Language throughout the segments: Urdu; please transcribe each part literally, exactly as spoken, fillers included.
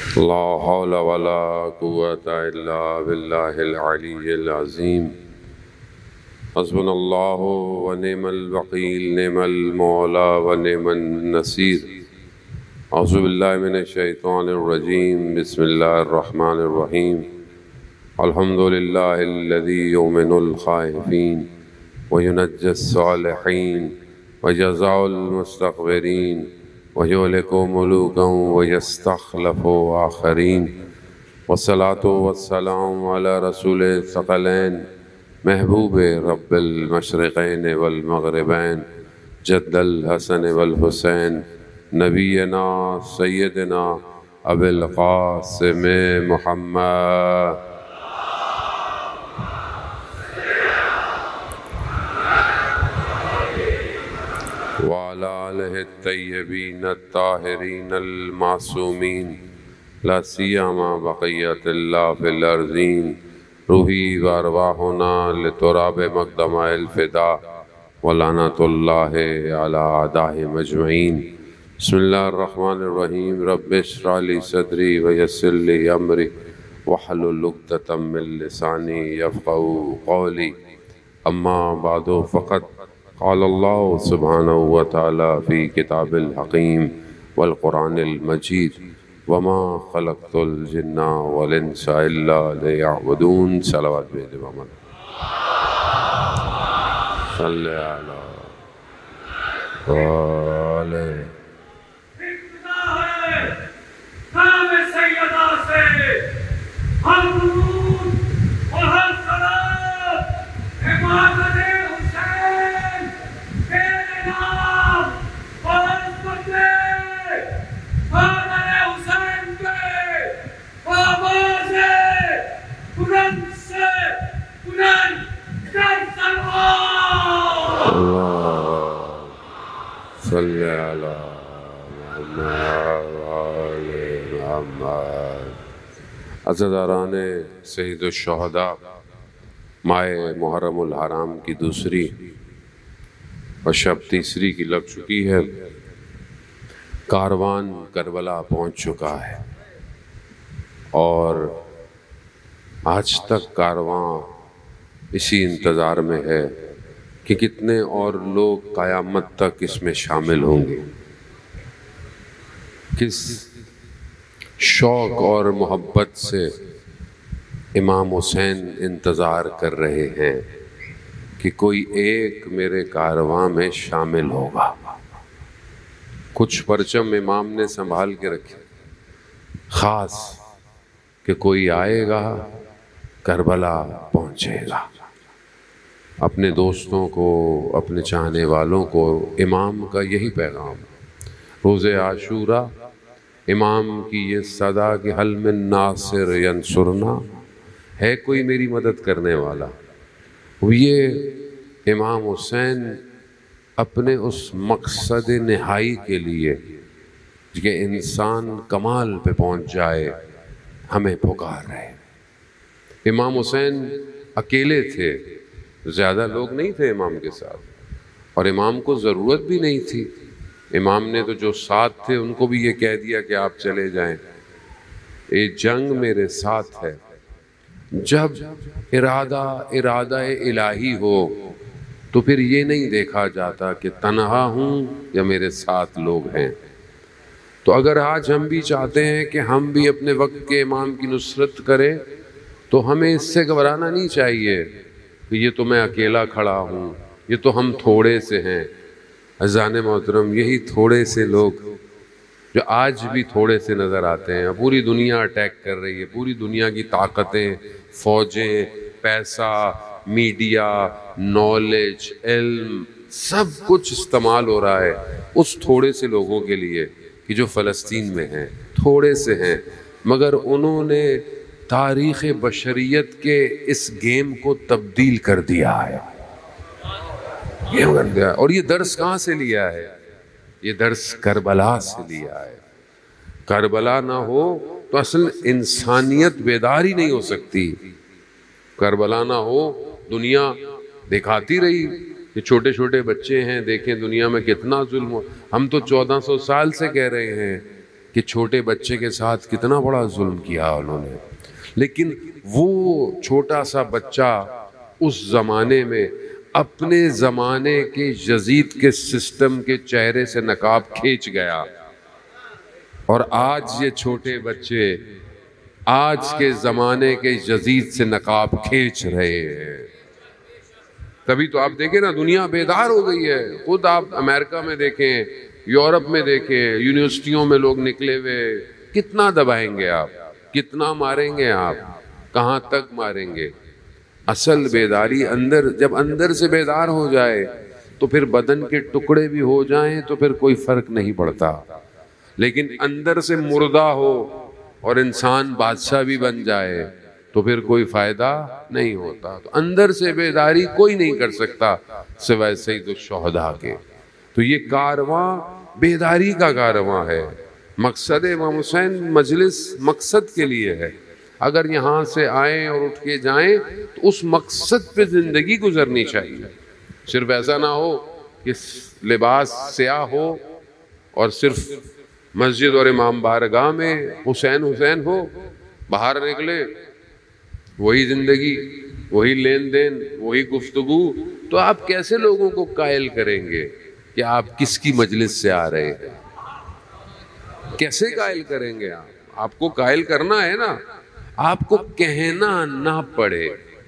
لا حول ولا قوة إلا بالله العلي العظيم حسبنا الله ونعم الوكيل نعم المولى ونعم النصير أعوذ بالله من الشيطان الرجيم بسم الله الرحمن الرحيم الحمد لله الذي يؤمن الخائفين وينجي الصالحين ويجزع المستكبرين ويهلك ملوكا ويستخلف آخرين والصلاة والسلام على رسول الثقلين محبوب رب المشرقين والمغربين جد الحسن والحسين نبينا سيدنا أبي القاسم محمد وعلى آله الطيبين الطاهرين المعصومين لا سيما بقية الله في الأرضين روحي وأرواحنا لتراب مقدم الفداء ولعنة الله على أعدائهم أجمعين بسم الله الرحمن الرحيم رب اشرح لي صدري ويسر لي أمري واحلل عقدة من لساني يفقهوا قولي أما بعد فقد قال الله سبحانه وتعالى في كتاب الحكيم والقرآن المجيد وما خلقت الجن والإنس إلا ليعبدون صلوات بإمام صل على وآله نام سیدہ سے ہر درود اور ہر صلات امامت حسین تیرے نام اور عظمت فادر حسین کے آواز بلند سے بلند کر سلوات اللہ صلی علی محمد عزاداران سید الشہداء ماہ محرم الحرام کی دوسری اور شب تیسری کی لگ چکی ہے کاروان کربلا پہنچ چکا ہے اور آج تک کارواں اسی انتظار میں ہے کہ کتنے اور لوگ قیامت تک اس میں شامل ہوں گے کس شوق اور محبت سے امام حسین انتظار کر رہے ہیں کہ کوئی ایک میرے کارواں میں شامل ہوگا کچھ پرچم امام نے سنبھال کے رکھے خاص کہ کوئی آئے گا کربلا پہنچے گا اپنے دوستوں کو اپنے چاہنے والوں کو امام کا یہی پیغام روز عاشورہ امام کی یہ صدا کہ حل من ناصر ینصرنا ہے کوئی میری مدد کرنے والا یہ امام حسین اپنے اس مقصد نہائی کے لیے کہ انسان کمال پہ پہنچ جائے ہمیں پکار رہے امام حسین اکیلے تھے زیادہ لوگ نہیں تھے امام کے ساتھ اور امام کو ضرورت بھی نہیں تھی امام نے تو جو ساتھ تھے ان کو بھی یہ کہہ دیا کہ آپ چلے جائیں اے جنگ میرے ساتھ ہے جب ارادہ ارادہ الہی ہو تو پھر یہ نہیں دیکھا جاتا کہ تنہا ہوں یا میرے ساتھ لوگ ہیں تو اگر آج ہم بھی چاہتے ہیں کہ ہم بھی اپنے وقت کے امام کی نصرت کریں تو ہمیں اس سے گھبرانا نہیں چاہیے کہ یہ تو میں اکیلا کھڑا ہوں یہ تو ہم تھوڑے سے ہیں عزیزان محترم یہی تھوڑے سے لوگ جو آج بھی تھوڑے سے نظر آتے ہیں پوری دنیا اٹیک کر رہی ہے پوری دنیا کی طاقتیں فوجیں پیسہ میڈیا نالج علم سب کچھ استعمال ہو رہا ہے اس تھوڑے سے لوگوں کے لیے کہ جو فلسطین میں ہیں تھوڑے سے ہیں مگر انہوں نے تاریخ بشریت کے اس گیم کو تبدیل کر دیا ہے اور یہ درس کہاں سے لیا ہے یہ درس کربلا سے لیا ہے کربلا نہ ہو تو اصل انسانیت بیدار ہی نہیں ہو سکتی کربلا نہ ہو دنیا دکھاتی رہی کہ چھوٹے چھوٹے بچے ہیں دیکھیں دنیا میں کتنا ظلم ہو ہم تو چودہ سو سال سے کہہ رہے ہیں کہ چھوٹے بچے کے ساتھ کتنا بڑا ظلم کیا انہوں نے، لیکن وہ چھوٹا سا بچہ اس زمانے میں اپنے زمانے کے یزید کے سسٹم کے چہرے سے نقاب کھینچ گیا، اور آج یہ چھوٹے بچے آج کے زمانے کے یزید سے نقاب کھینچ رہے ہیں۔ کبھی تو آپ دیکھیں نا، دنیا بیدار ہو گئی ہے، خود آپ امریکہ میں دیکھیں، یورپ میں دیکھیں، یونیورسٹیوں میں لوگ نکلے ہوئے، کتنا دبائیں گے آپ، کتنا ماریں گے آپ، کہاں تک ماریں گے؟ اصل بیداری اندر، جب اندر سے بیدار ہو جائے تو پھر بدن کے ٹکڑے بھی ہو جائیں تو پھر کوئی فرق نہیں پڑتا، لیکن اندر سے مردہ ہو اور انسان بادشاہ بھی بن جائے تو پھر کوئی فائدہ نہیں ہوتا۔ تو اندر سے بیداری کوئی نہیں کر سکتا سوائے سید الشہداء کے۔ تو یہ کارواں بیداری کا کارواں ہے۔ مقصد امام حسین مجلس مقصد کے لیے ہے، اگر یہاں سے آئیں اور اٹھ کے جائیں تو اس مقصد پہ زندگی گزرنی چاہیے۔ صرف ایسا نہ ہو کہ لباس سیاہ ہو اور صرف مسجد اور امام بارگاہ میں حسین حسین ہو، باہر نکلے وہی زندگی، وہی لین دین، وہی گفتگو، تو آپ کیسے لوگوں کو قائل کریں گے کہ آپ کس کی مجلس سے آ رہے ہیں؟ کیسے قائل کریں گے؟ آپ آپ کو قائل کرنا ہے نا، آپ کو کہنا نہ پڑے۔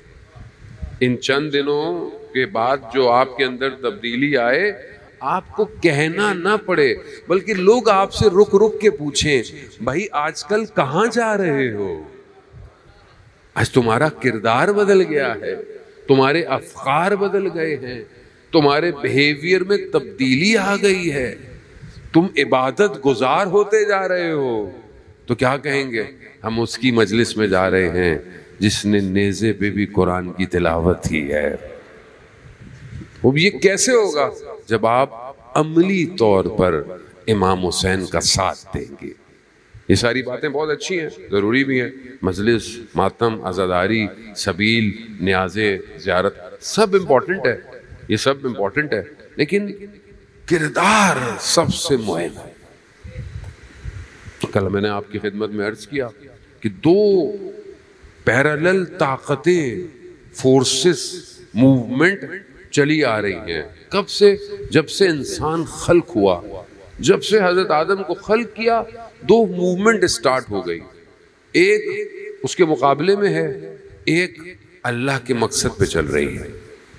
ان چند دنوں کے بعد جو آپ کے اندر تبدیلی آئے، آپ کو کہنا نہ پڑے، بلکہ لوگ آپ سے رک رک کے پوچھیں، بھائی آج کل کہاں جا رہے ہو؟ آج تمہارا کردار بدل گیا ہے، تمہارے افکار بدل گئے ہیں، تمہارے بیہیویئر میں تبدیلی آ گئی ہے، تم عبادت گزار ہوتے جا رہے ہو۔ تو کیا کہیں گے؟ ہم اس کی مجلس میں جا رہے ہیں جس نے نیزے پہ بھی قرآن کی تلاوت کی ہے۔ اب یہ کیسے ہوگا؟ جب آپ عملی طور پر امام حسین کا ساتھ دیں گے۔ یہ ساری باتیں بہت اچھی ہیں، ضروری بھی ہیں، مجلس، ماتم، عزاداری، سبیل، نیازے، زیارت، سب امپورٹنٹ ہے، یہ سب امپورٹنٹ ہے، لیکن کردار سب سے مہم ہے۔ کل میں نے آپ کی خدمت میں عرض کیا کہ دو پیرالل طاقتیں، فورسز، موومنٹ چلی آ رہی ہیں۔ کب سے؟ جب سے انسان خلق ہوا، جب سے حضرت آدم کو خلق کیا، دو موومنٹ سٹارٹ ہو گئی۔ ایک اس کے مقابلے میں ہے، ایک اللہ کے مقصد پہ چل رہی ہے۔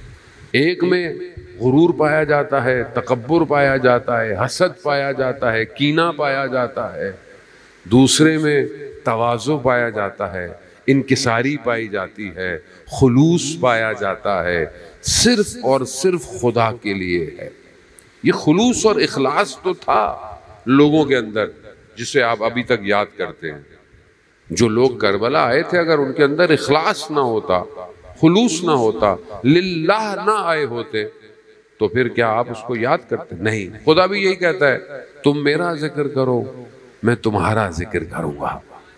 ایک میں غرور پایا جاتا ہے، تکبر پایا جاتا ہے، حسد پایا جاتا ہے، کینہ پایا جاتا ہے۔ دوسرے میں تواضع پایا جاتا ہے، انکساری پائی جاتی ہے، خلوص پایا جاتا ہے، صرف اور صرف خدا کے لیے ہے۔ یہ خلوص اور اخلاص تو تھا لوگوں کے اندر، جسے آپ ابھی تک یاد کرتے ہیں۔ جو لوگ کربلا آئے تھے، اگر ان کے اندر اخلاص نہ ہوتا، خلوص نہ ہوتا، للہ نہ آئے ہوتے، تو پھر کیا آپ اس کو یاد کرتے؟ نہیں۔ خدا بھی یہی کہتا ہے، تم میرا ذکر کرو، میں تمہارا ذکر کروں گا۔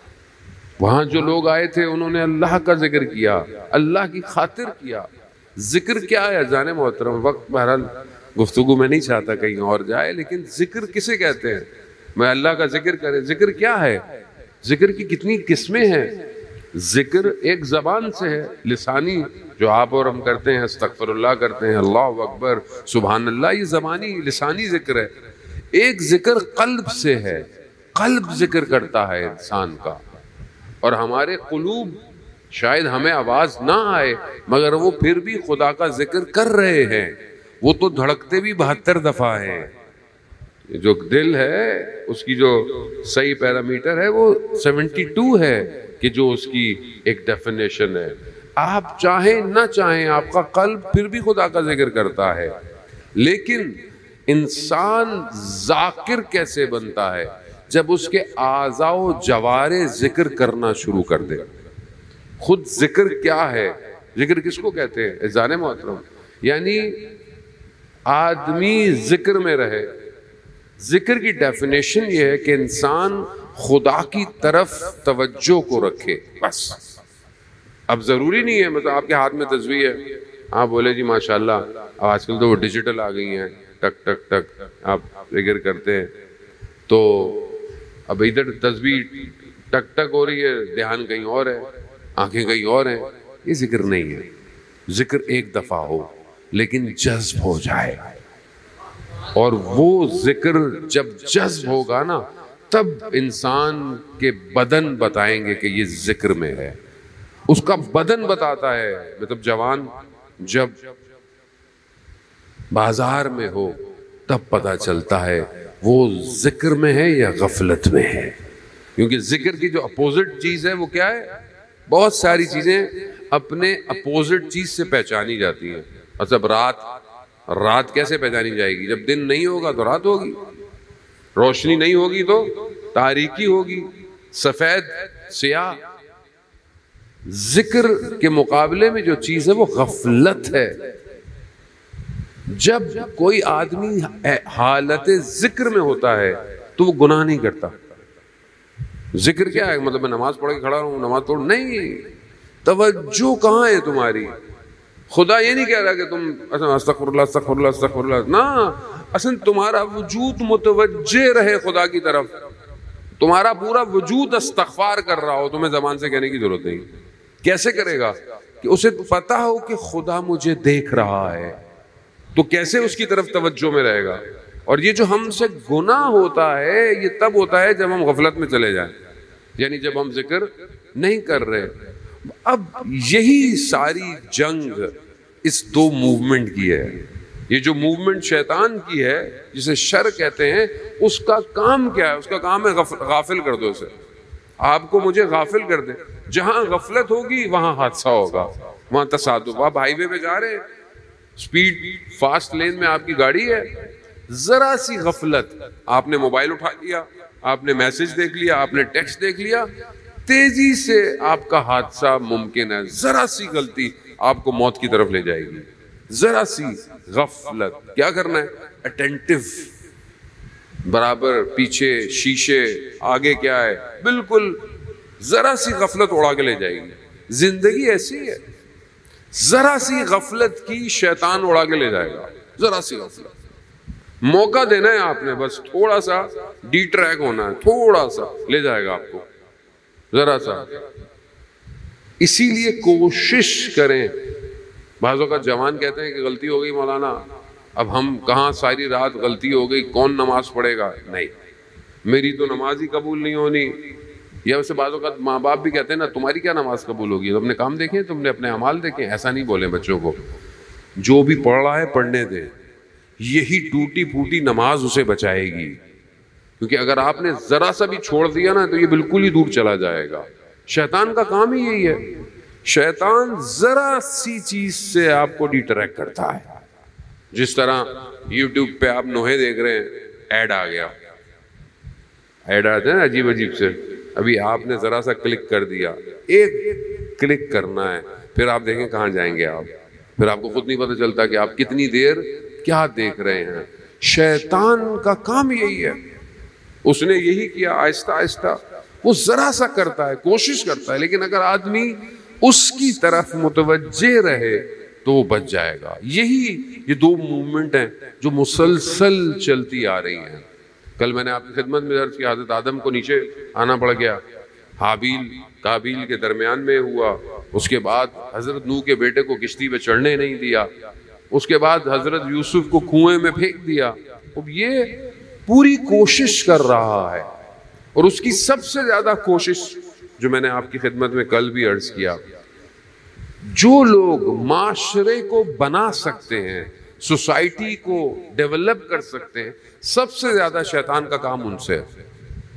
وہاں جو لوگ آئے تھے انہوں نے اللہ کا ذکر کیا، اللہ کی خاطر کیا۔ ذکر کیا ہے جانے محترم؟ وقت بہرحال گفتگو میں نہیں چاہتا کہیں اور جائے، لیکن ذکر کسے کہتے ہیں؟ میں اللہ کا ذکر کرے، ذکر کیا ہے؟ ذکر کی کتنی قسمیں ہیں؟ ذکر ایک زبان سے ہے، لسانی، جو آپ اور ہم کرتے ہیں، استغفر اللہ کرتے ہیں، اللہ اکبر، سبحان اللہ، یہ زبانی لسانی ذکر ہے۔ ایک ذکر قلب سے ہے، قلب ذکر کرتا ہے انسان کا، اور ہمارے قلوب شاید ہمیں آواز نہ آئے مگر وہ پھر بھی خدا کا ذکر کر رہے ہیں۔ وہ تو دھڑکتے بھی بہتر دفعہ ہیں۔ جو دل ہے اس کی جو صحیح پیرامیٹر ہے وہ سیونٹی ٹو ہے، کہ جو اس کی ایک ڈیفینیشن ہے۔ آپ چاہیں نہ چاہیں آپ کا قلب پھر بھی خدا کا ذکر کرتا ہے، لیکن انسان ذاکر کیسے بنتا ہے؟ جب اس کے اعضاء و جوارح ذکر کرنا شروع کر دے۔ خود ذکر کیا ہے؟ ذکر کس کو کہتے ہیں اذان محترم؟ یعنی آدمی ذکر میں رہے۔ ذکر کی ڈیفینیشن یہ ہے کہ انسان خدا کی طرف توجہ کو رکھے، بس۔ اب ضروری نہیں ہے مطلب آپ کے ہاتھ میں تسبیح ہے، آپ بولے جی ماشاءاللہ، آج کل تو وہ ڈیجیٹل آ گئی ہیں، ٹک ٹک ٹک آپ ذکر کرتے ہیں، تو اب ادھر تسبیح ٹک ٹک ہو رہی ہے، دھیان کہیں اور ہے، آنکھیں کہیں اور ہیں. یہ ذکر نہیں ہے. ذکر ایک دفعہ ہو لیکن جذب ہو جائے، اور وہ ذکر جب جذب ہوگا نا تب انسان کے بدن بتائیں گے کہ یہ ذکر میں ہے. اس کا بدن بتاتا ہے. مطلب جوان جب بازار میں ہو تب پتہ چلتا ہے وہ ذکر میں ہے یا غفلت میں ہے. کیونکہ ذکر کی جو اپوزٹ چیز ہے وہ کیا ہے؟ بہت ساری چیزیں اپنے اپوزٹ چیز سے پہچانی جاتی ہیں. مطلب رات رات کیسے پہچانی جائے گی؟ جب دن نہیں ہوگا تو رات ہوگی، روشنی نہیں ہوگی تو تاریکی ہوگی، سفید سیاہ. ذکر کے مقابلے میں جو چیز ہے وہ غفلت ہے. جب کوئی آدمی حالت ذکر میں ہوتا ہے تو وہ گناہ نہیں کرتا. ذکر کیا ہے؟ مطلب میں نماز پڑھ کے کھڑا ہوں، نماز پڑھ نہیں. توجہ کہاں ہے تمہاری؟ خدا یہ نہیں کہہ رہا کہ تم استغفر اللہ استغفر اللہ استغفر اللہ، نا. اصل تمہارا وجود متوجہ رہے خدا کی طرف، تمہارا پورا وجود استغفار کر رہا ہو. تمہیں زبان سے کہنے کی ضرورت نہیں. کیسے کرے گا؟ کہ اسے پتہ ہو کہ خدا مجھے دیکھ رہا ہے، تو کیسے اس کی طرف توجہ میں رہے گا. اور یہ جو ہم سے گناہ ہوتا ہے یہ تب ہوتا ہے جب ہم غفلت میں چلے جائیں، یعنی جب ہم ذکر نہیں کر رہے. اب یہی ساری جنگ اس دو موومنٹ کی ہے. یہ جو موومنٹ شیطان کی ہے جسے شر کہتے ہیں، اس کا کام کیا ہے؟ اس کا کام ہے غافل کر دو اسے. آپ کو مجھے غافل کر دے. جہاں غفلت ہوگی وہاں حادثہ ہوگا، وہاں تصادف. آپ ہائی وے پہ جا رہے ہیں، سپیڈ فاسٹ لین میں آپ کی گاڑی ہے، ذرا سی غفلت، آپ نے موبائل اٹھا لیا، آپ نے میسج دیکھ لیا، آپ نے ٹیکسٹ دیکھ لیا، تیزی سے آپ کا حادثہ ممکن ہے. ذرا سی غلطی آپ کو موت کی طرف لے جائے گی. ذرا سی غفلت. کیا کرنا ہے؟ اٹینٹیو، برابر پیچھے شیشے، آگے کیا ہے، بالکل ذرا سی غفلت اڑا کے لے جائے گی. زندگی ایسی ہے، ذرا سی غفلت کی شیطان اڑا کے لے جائے گا. ذرا سی غفلت، موقع دینا ہے آپ نے، بس تھوڑا سا ڈی ٹریک ہونا ہے، تھوڑا سا لے جائے گا آپ کو، ذرا سا. اسی لیے کوشش کریں. بعض اوقات جوان کہتے ہیں کہ غلطی ہو گئی مولانا، اب ہم کہاں، ساری رات غلطی ہو گئی، کون نماز پڑھے گا؟ نہیں، میری تو نماز ہی قبول نہیں ہونی. یا ویسے بعض اوقات ماں باپ بھی کہتے ہیں نا، تمہاری کیا نماز قبول ہوگی؟ تم نے کام دیکھے، تم نے اپنے اعمال دیکھے. ایسا نہیں بولیں بچوں کو. جو بھی پڑھ رہا ہے پڑھنے دیں، یہی ٹوٹی پھوٹی نماز اسے بچائے گی. کیونکہ اگر آپ نے ذرا سا بھی چھوڑ دیا نا تو یہ بالکل ہی دور چلا جائے گا. شیطان کا کام ہی یہی ہے. شیطان ذرا سی چیز سے آپ کو ڈی ٹریک کرتا ہے. جس طرح یوٹیوب پہ آپ نوحے دیکھ رہے ہیں، ایڈ آ گیا، ایڈ آتے ہیں عجیب عجیب سے. ابھی آپ نے ذرا سا کلک کر دیا، ایک کلک کرنا ہے، پھر آپ دیکھیں کہاں جائیں گے آپ. پھر آپ کو خود نہیں پتہ چلتا کہ آپ کتنی دیر کیا دیکھ رہے ہیں. شیطان کا کام یہی ہے. اس نے یہی کیا. آہستہ آہستہ وہ ذرا سا کرتا ہے، کوشش کرتا ہے، لیکن اگر آدمی اس کی طرف متوجہ رہے تو وہ بچ جائے گا. یہی یہ دو موومنٹ ہیں جو مسلسل چلتی آ رہی ہیں. کل میں نے آپ کی خدمت میں عرض کیا، حضرت آدم کو نیچے آنا پڑ گیا، حابیل قابیل کے درمیان میں ہوا. اس کے بعد حضرت نوح کے بیٹے کو کشتی پہ چڑھنے نہیں دیا. اس کے بعد حضرت یوسف کو کنویں میں پھینک دیا. اب یہ پوری کوشش کر رہا ہے، اور اس کی سب سے زیادہ کوشش جو میں نے آپ کی خدمت میں کل بھی عرض کیا، جو لوگ معاشرے کو بنا سکتے ہیں، سوسائٹی کو ڈیولپ کر سکتے ہیں، سب سے زیادہ شیطان کا کام ان سے ہے.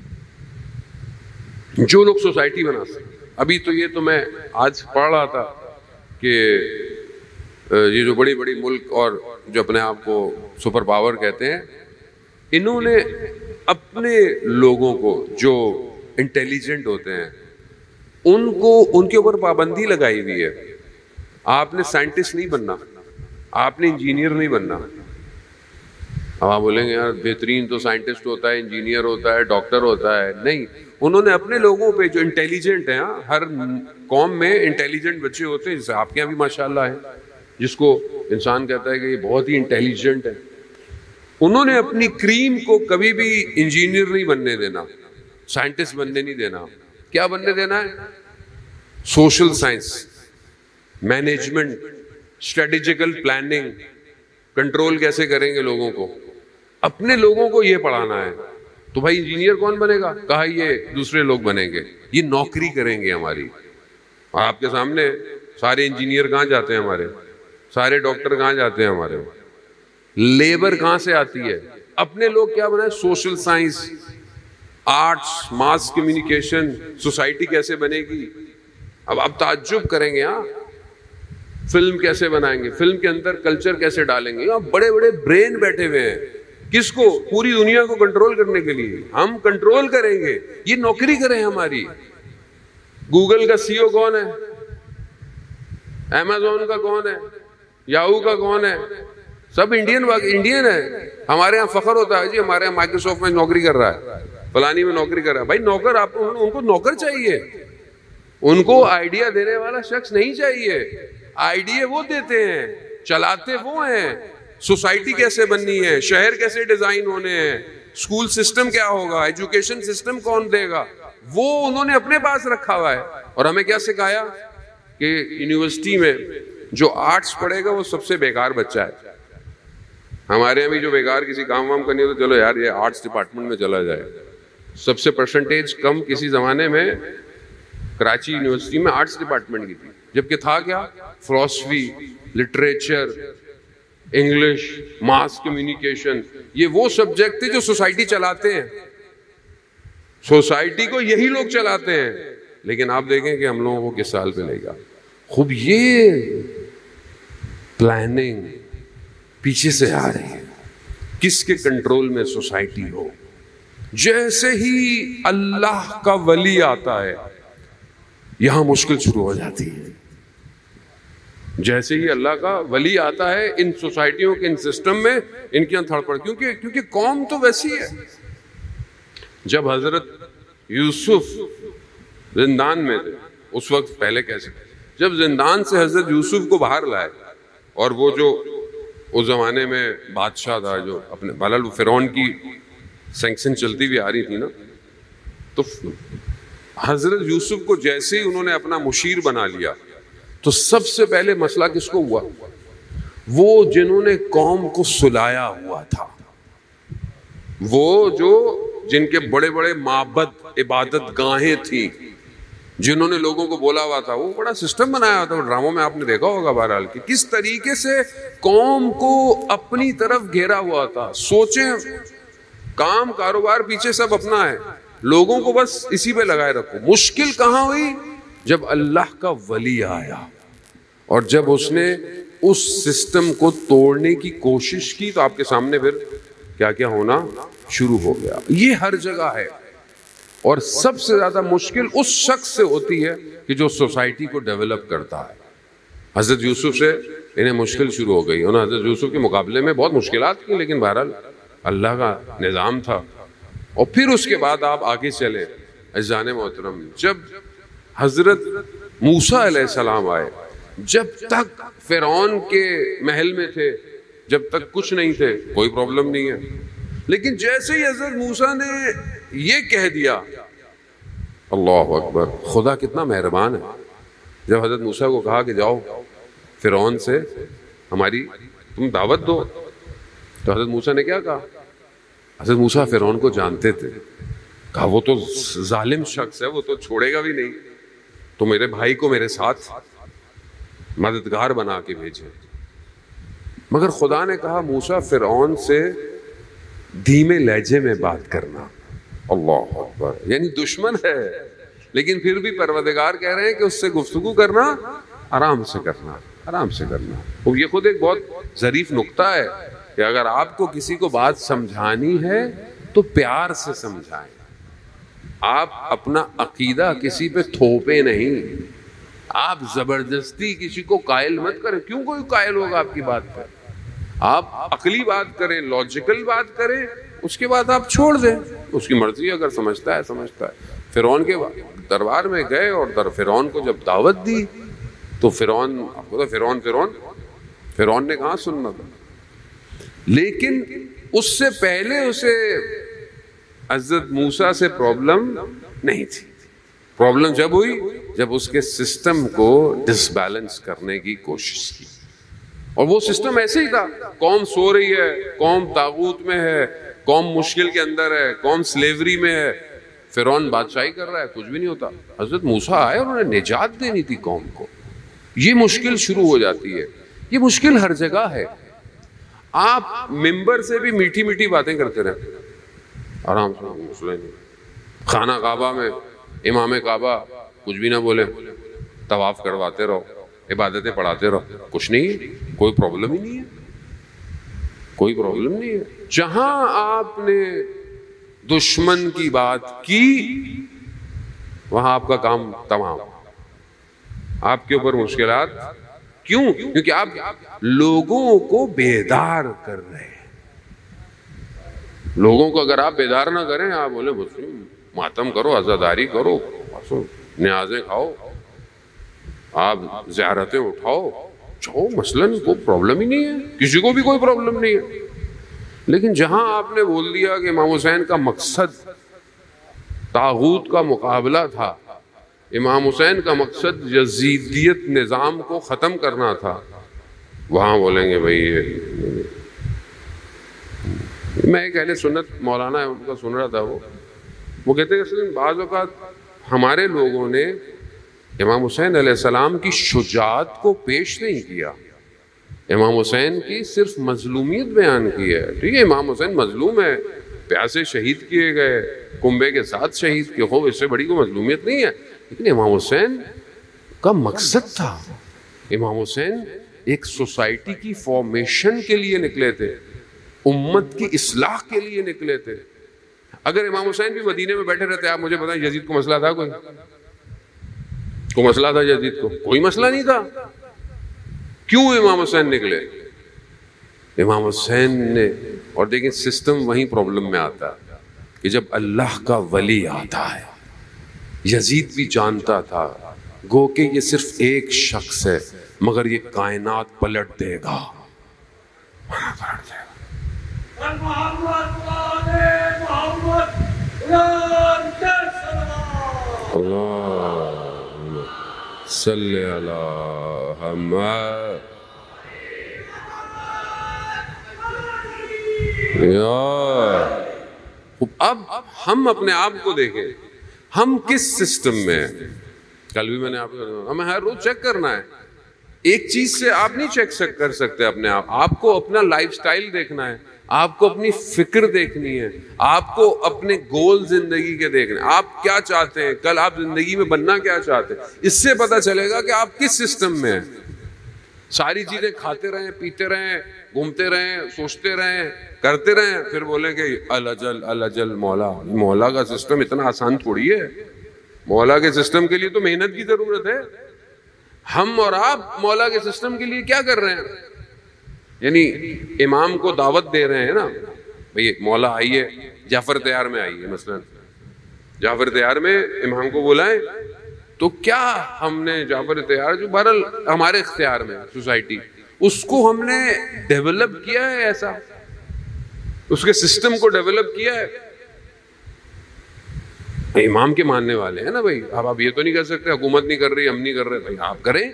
جو لوگ سوسائٹی بنا سکتے. ابھی تو یہ تو میں آج پڑھ رہا تھا کہ یہ جو بڑی بڑی ملک اور جو اپنے آپ کو سپر پاور کہتے ہیں، انہوں نے اپنے لوگوں کو جو انٹیلیجنٹ ہوتے ہیں ان کو ان کے اوپر پابندی لگائی ہوئی ہے. آپ نے سائنٹسٹ نہیں بننا، آپ نے انجینئر نہیں بننا. اب آپ بولیں گے یار بہترین تو سائنٹسٹ ہوتا ہے، انجینئر ہوتا ہے، ڈاکٹر ہوتا ہے. نہیں، انہوں نے اپنے لوگوں پہ جو انٹیلیجنٹ ہیں، ہر قوم میں انٹیلیجنٹ بچے ہوتے ہیں، جیسے آپ کے یہاں بھی ماشاءاللہ ہیں، جس کو انسان کہتا ہے کہ یہ بہت ہی انٹیلیجنٹ ہے. انہوں نے اپنی کریم کو کبھی بھی انجینئر نہیں بننے دینا، سائنٹسٹ بننے نہیں دینا. کیا بننے دینا ہے؟ Social science, management, strategical planning, control کیسے کریں گے لوگوں کو. اپنے لوگوں کو یہ پڑھانا ہے. تو بھائی انجینئر کون بنے گا؟ کہا یہ دوسرے لوگ بنیں گے، یہ نوکری کریں گے ہماری. اور آپ کے سامنے سارے انجینئر کہاں جاتے ہیں ہمارے، سارے ڈاکٹر کہاں جاتے ہیں ہمارے، لیبر کہاں سے آتی ہے؟ اپنے لوگ کیا بنائے؟ Social science, arts, mass communication, society کیسے بنے گی. اب آپ تعجب کریں گے، ہاں فلم کیسے بنائیں گے، فلم کے اندر کلچر کیسے ڈالیں گے. یہاں بڑے بڑے برین بیٹھے ہوئے ہیں. کس کو؟ پوری دنیا کو کنٹرول کرنے کے لیے. ہم کنٹرول کریں گے، یہ نوکری کریں ہماری. گوگل کا سی او کون ہے؟ امیزون کا کون ہے؟ یاہو کا کون ہے؟ سب انڈین انڈین ہے. ہمارے یہاں فخر ہوتا ہے جی ہمارے یہاں مائکروسافٹ میں نوکری کر رہا ہے، فلانی میں نوکری کر رہا ہے. بھائی نوکر، آپ ان کو نوکر چاہیے، ان کو آئیڈیا دینے والا شخص نہیں چاہیے. آئیڈیا وہ دیتے ہیں، چلاتے وہ ہیں. سوسائٹی کیسے بننی ہے، شہر کیسے ڈیزائن ہونے ہیں، اسکول سسٹم کیا ہوگا، ایجوکیشن سسٹم کون دے گا، وہ انہوں نے اپنے پاس رکھا ہوا ہے. اور ہمیں کیا سکھایا کہ یونیورسٹی میں جو آرٹس پڑھے گا وہ سب سے بیکار بچہ ہے. ہمارے یہاں بھی جو بیکار کسی کام وام کرنی ہو تو چلو یار یہ آرٹس ڈپارٹمنٹ میں چلا جائے. سب سے پرسنٹیج کم کسی زمانے میں کراچی یونیورسٹی میں آرٹس ڈپارٹمنٹ کی تھی، جبکہ تھا کیا؟ فلسفی، لٹریچر، انگلش، ماس کمیونیکیشن. یہ وہ سبجیکٹ تھے جو سوسائٹی چلاتے ہیں. سوسائٹی کو یہی لوگ چلاتے ہیں. لیکن آپ دیکھیں کہ ہم لوگوں کو کس سال پہ لے گا. خوب یہ پلاننگ پیچھے سے آ رہی ہے. کس کے کنٹرول میں سوسائٹی ہو. جیسے ہی اللہ کا ولی آتا ہے یہاں مشکل شروع ہو جاتی ہے. جیسے ہی اللہ کا ولی آتا ہے ان سوسائٹیوں کے، ان سسٹم میں ان کے اندر تھڑپڑ. کیونکہ کیونکہ قوم تو ویسی ہے. جب حضرت یوسف زندان میں تھے اس وقت، پہلے کیسے، جب زندان سے حضرت یوسف کو باہر لائے، اور وہ جو اس زمانے میں بادشاہ تھا جو اپنے بلال فرعون کی سینکشن چلتی ہوئی آ رہی تھی نا، تو حضرت یوسف کو جیسے ہی انہوں نے اپنا مشیر بنا لیا تو سب سے پہلے مسئلہ کس کو ہوا؟ وہ جنہوں نے قوم کو سلایا ہوا تھا، وہ جو جن کے بڑے بڑے معبد عبادت گاہیں تھیں، جنہوں نے لوگوں کو بولا ہوا تھا، وہ بڑا سسٹم بنایا ہوا تھا. وہ ڈراموں میں آپ نے دیکھا ہوگا بہرحال کہ کس طریقے سے قوم کو اپنی طرف گھیرا ہوا تھا. سوچیں، کام کاروبار پیچھے سب اپنا ہے، لوگوں کو بس اسی پہ لگائے رکھو. مشکل کہاں ہوئی؟ جب اللہ کا ولی آیا اور جب اس نے اس سسٹم کو توڑنے کی کوشش کی تو آپ کے سامنے پھر کیا کیا ہونا شروع ہو گیا. یہ ہر جگہ ہے. اور سب سے زیادہ مشکل اس شخص سے ہوتی ہے کہ جو سوسائٹی کو ڈیولپ کرتا ہے. حضرت یوسف سے انہیں مشکل شروع ہو گئی. انہوں نے حضرت یوسف کے مقابلے میں بہت مشکلات کی، لیکن بہرحال اللہ کا نظام تھا. اور پھر اس کے بعد آپ آگے چلے عزیزان محترم، جب حضرت موسیٰ علیہ السلام آئے، جب تک فرعون کے محل میں تھے، جب تک کچھ نہیں تھے، کوئی پرابلم نہیں ہے. لیکن جیسے ہی حضرت موسیٰ نے یہ کہہ دیا، اللہ اکبر، خدا کتنا مہربان ہے. جب حضرت موسیٰ کو کہا کہ جاؤ فرعون سے ہماری تم دعوت دو، تو حضرت موسیٰ نے کیا کہا؟ حضرت موسیٰ فرعون کو جانتے تھے. کہا وہ تو ظالم شخص ہے، وہ تو چھوڑے گا بھی نہیں، تو میرے بھائی کو میرے ساتھ مددگار بنا کے بھیجے. مگر خدا نے کہا موسیٰ فرعون سے دھیمے لہجے میں بات کرنا. اللہ اکبر، یعنی دشمن ہے لیکن پھر بھی پروردگار کہہ رہے ہیں کہ اس سے گفتگو کرنا آرام سے کرنا، آرام سے کرنا. وہ یہ خود ایک بہت ظریف نقطہ ہے کہ اگر آپ کو کسی کو بات سمجھانی ہے تو پیار سے سمجھائیں. آپ اپنا عقیدہ کسی پہ تھوپے نہیں، آپ زبردستی کسی کو قائل مت کریں. کیوں کوئی قائل ہوگا آپ کی بات پہ؟ آپ عقلی بات کریں، لاجیکل بات کریں، اس کے بعد آپ چھوڑ دیں. اس کی مرضی، اگر سمجھتا ہے سمجھتا ہے. فرعون کے دربار میں گئے اور در فرعون کو جب دعوت دی تو فرعون فرعون فرعون فرعون نے کہاں سننا تھا. لیکن اس سے پہلے اسے حضرت موسیٰ سے پرابلم نہیں تھی. پرابلم جب ہوئی جب اس کے سسٹم کو ڈس بیلنس کرنے کی کوشش کی. اور وہ سسٹم ایسے ہی تھا. قوم سو رہی ہے, قوم طاغوت میں ہے, قوم مشکل کے اندر ہے, قوم سلیوری میں ہے, فرعون بادشاہی کر رہا ہے, کچھ بھی نہیں ہوتا. حضرت موسیٰ آئے, انہوں نے نجات دینی تھی قوم کو. یہ مشکل شروع ہو جاتی ہے. یہ مشکل ہر جگہ ہے. آپ ممبر سے بھی میٹھی میٹھی باتیں کرتے رہے, آرام سے. خانہ کعبہ میں امام کعبہ کچھ بھی نہ بولے, طواف کرواتے رہو, عبادتیں پڑھاتے رہو, کچھ نہیں, کوئی پرابلم ہی نہیں ہے, کوئی پرابلم نہیں ہے. جہاں آپ نے دشمن کی بات کی وہاں آپ کا کام تمام, آپ کے اوپر مشکلات. کیوں؟ کیونکہ آپ لوگوں کو بیدار کر رہے ہیں. لوگوں کو اگر آپ بیدار نہ کریں, آپ بولے مسلم ماتم کرو, عزاداری کرو, نیازیں کھاؤ, آپ زیارتیں اٹھاؤ, چھو مثلاً کوئی پرابلم ہی نہیں ہے, کسی کو بھی کوئی پرابلم نہیں ہے. لیکن جہاں آپ نے بول دیا کہ امام حسین کا مقصد طاغوت کا مقابلہ تھا, امام حسین کا مقصد یزیدیت نظام کو ختم کرنا تھا, وہاں بولیں گے بھائی یہ. میں ایک اہل سنت مولانا ہے, ان کا سن رہا تھا, وہ وہ کہتے ہیں کہ بعض اوقات ہمارے لوگوں نے امام حسین علیہ السلام کی شجاعت کو پیش نہیں کیا, امام حسین کی صرف مظلومیت بیان کی ہے. ٹھیک ہے, امام حسین مظلوم ہے, پیاسے شہید کیے گئے, کنبے کے ساتھ شہید کیے, ہو اس سے بڑی کوئی مظلومیت نہیں ہے. لیکن امام حسین کا مقصد تھا, امام حسین ایک سوسائٹی کی فارمیشن کے لیے نکلے تھے, امت کی اصلاح کے لیے نکلے تھے. اگر امام حسین بھی مدینے میں بیٹھے رہتے, آپ مجھے بتائیں یزید کو مسئلہ تھا کوئی؟ کوئی مسئلہ تھا یزید کو؟ کوئی مسئلہ نہیں تھا. کیوں امام حسین نکلے؟ امام حسین نے, اور دیکھیں سسٹم وہیں پرابلم میں آتا ہے کہ جب اللہ کا ولی آتا ہے, یزید بھی جانتا تھا گو کہ یہ صرف ایک شخص ہے مگر یہ کائنات پلٹ دے گا, پلٹ دے گا. اللہم صلی علی محمد. اب ہم اپنے آپ کو دیکھیں, ہم کس سسٹم میں ہیں. کل بھی میں نے آپ کو, ہمیں ہر روز چیک کرنا ہے. ایک چیز سے آپ نہیں چیک کر سکتے اپنے آپ, آپ کو اپنا لائف سٹائل دیکھنا ہے, آپ کو اپنی فکر دیکھنی ہے, آپ کو اپنے گول زندگی کے دیکھنے, آپ کیا چاہتے ہیں, کل آپ زندگی میں بننا کیا چاہتے ہیں. اس سے پتہ چلے گا کہ آپ کس سسٹم میں ہیں. ساری چیزیں کھاتے رہیں, پیتے رہیں, گھومتے رہیں, سوچتے رہیں, کرتے رہیں, پھر بولیں کہ الجل الجل مولا. مولا کا سسٹم اتنا آسان تھوڑی ہے. مولا کے سسٹم کے لیے تو محنت کی ضرورت ہے. ہم اور آپ مولا کے سسٹم کے لیے کیا کر رہے ہیں؟ یعنی امام کو دعوت دے رہے ہیں نا, بھئی مولا آئیے, جعفر تیار میں آئیے, مثلا جعفر تیار میں امام کو بلائیں, تو کیا ہم نے جعفر تیار جو بہرحال ہمارے اختیار میں سوسائٹی, اس کو ہم نے ڈیولپ کیا ہے, ایسا اس کے سسٹم کو ڈیولپ کیا ہے. امام کے ماننے والے ہیں نا بھائی, اب آپ یہ تو نہیں کر سکتے حکومت نہیں کر رہی, ہم نہیں کر رہے, بھائی آپ کریں.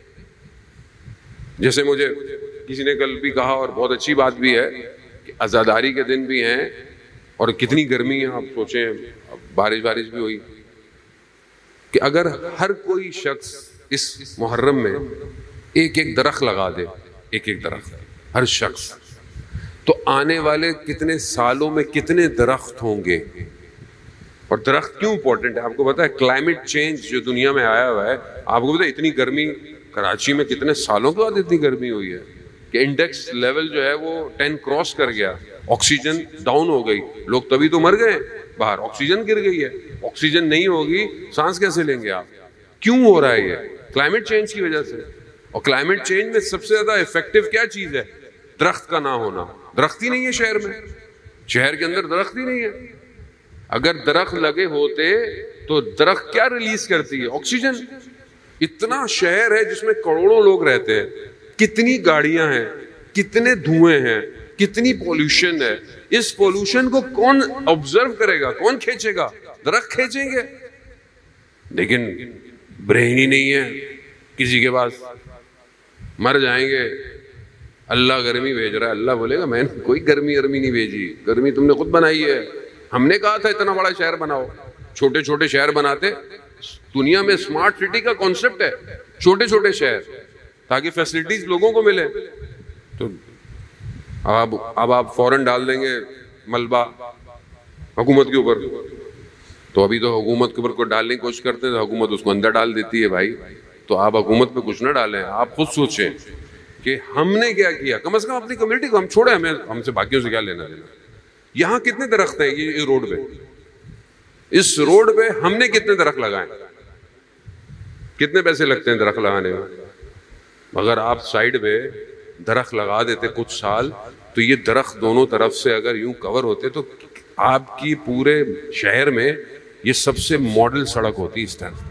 جیسے مجھے کسی نے کل بھی کہا, اور بہت اچھی بات بھی ہے, کہ عزاداری کے دن بھی ہیں اور کتنی گرمی ہے, آپ سوچیں بارش بارش بھی ہوئی, کہ اگر ہر کوئی شخص اس محرم میں ایک ایک درخت لگا دے, ایک ایک درخت ہر شخص, تو آنے والے کتنے سالوں میں کتنے درخت ہوں گے. اور درخت کیوں امپورٹنٹ ہے آپ کو پتا ہے؟ کلائمیٹ چینج جو دنیا میں آیا ہوا ہے, آپ کو پتا ہے اتنی گرمی کراچی میں کتنے سالوں کے بعد اتنی گرمی ہوئی ہے کہ انڈیکس لیول جو ہے وہ ٹین کراس کر گیا, آکسیجن ڈاؤن ہو گئی, لوگ تبھی تو مر گئے باہر, آکسیجن گر گئی ہے. آکسیجن نہیں ہوگی سانس کیسے لیں گے آپ؟ کیوں ہو رہا ہے یہ؟ کلائمیٹ چینج کی وجہ سے. اور کلائمیٹ چینج میں سب سے زیادہ افیکٹو کیا چیز ہے؟ درخت کا نہ ہونا. درخت ہی نہیں ہے شہر میں, شہر کے اندر درخت ہی نہیں ہے. اگر درخت لگے ہوتے تو درخت کیا ریلیز کرتی ہے؟ آکسیجن. اتنا شہر ہے جس میں کروڑوں لوگ رہتے ہیں, کتنی گاڑیاں ہیں, کتنے دھوئیں ہیں, کتنی پولوشن ہے. اس پولوشن کو کون آبزرو کرے گا, کون کھینچے گا؟ درخت کھینچیں گے. لیکن برین ہی نہیں ہے کسی کے پاس. مر جائیں گے, اللہ گرمی بھیج رہا ہے, اللہ بولے گا میں نے کوئی گرمی گرمی نہیں بھیجی, گرمی تم نے خود بنائی ہے. ہم نے کہا تھا اتنا بڑا شہر بناؤ, چھوٹے چھوٹے شہر بناتے. دنیا میں اسمارٹ سٹی کا کانسیپٹ ہے چھوٹے چھوٹے شہر, تاکہ فیسلٹیز لوگوں کو ملے. تو اب اب آپ فوراً ڈال دیں گے ملبہ حکومت کے اوپر. تو ابھی تو حکومت کے اوپر کوئی ڈالنے کی کوشش کرتے ہیں تو حکومت اس کو اندر ڈال دیتی ہے بھائی. تو آپ حکومت پہ کچھ نہ ڈالیں, آپ خود سوچیں کہ ہم نے کیا کیا. کم از کم اپنی کمیونٹی کو ہم چھوڑیں, ہمیں ہم سے باقیوں سے کیا لینا دینا. یہاں کتنے درخت ہیں یہ روڈ پہ, اس روڈ پہ ہم نے کتنے درخت لگائے, کتنے پیسے لگتے ہیں درخت لگانے میں. اگر آپ سائڈ پہ درخت لگا دیتے کچھ سال, تو یہ درخت دونوں طرف سے اگر یوں کور ہوتے تو آپ کی پورے شہر میں یہ سب سے ماڈل سڑک ہوتی اس طرح.